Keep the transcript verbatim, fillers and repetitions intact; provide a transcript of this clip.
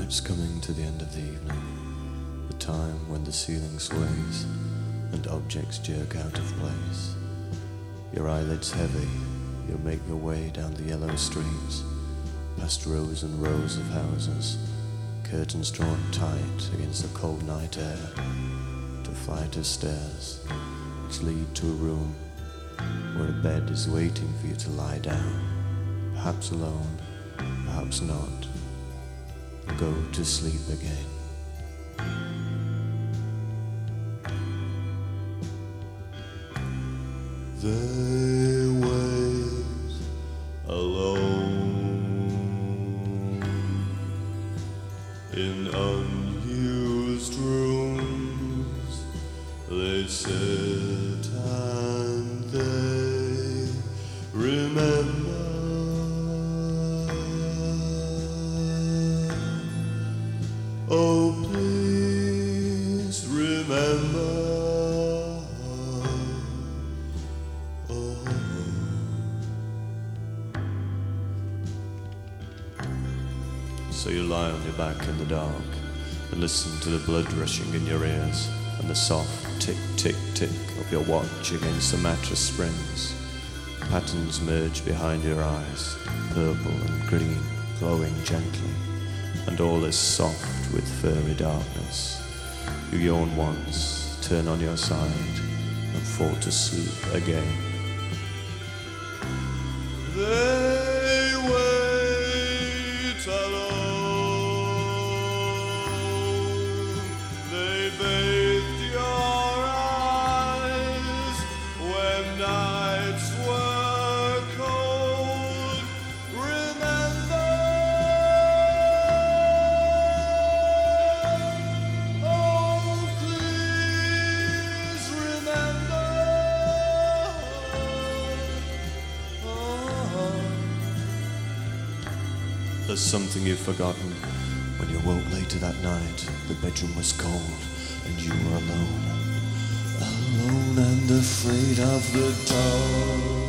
Night's coming to the end of the evening, the time when the ceiling sways and objects jerk out of place. Your eyelids heavy, you make your way down the yellow streets, past rows and rows of houses, curtains drawn tight against the cold night air, to a flight of stairs which lead to a room where a bed is waiting for you to lie down, perhaps alone, perhaps not. Go to sleep again. They wait alone in unused rooms. They sit and they remember. Oh, please remember. Oh. So you lie on your back in the dark and listen to the blood rushing in your ears and the soft tick, tick, tick of your watch against the mattress springs. Patterns merge behind your eyes, purple and green, glowing gently, and all is soft with furry darkness. You yawn once, turn on your side, and fall to sleep again. They wait alone. They bathed your eyes when nights were cold. Remember. There's something you've forgotten. When you woke later that night, the bedroom was cold and you were alone. Alone and afraid of the dark.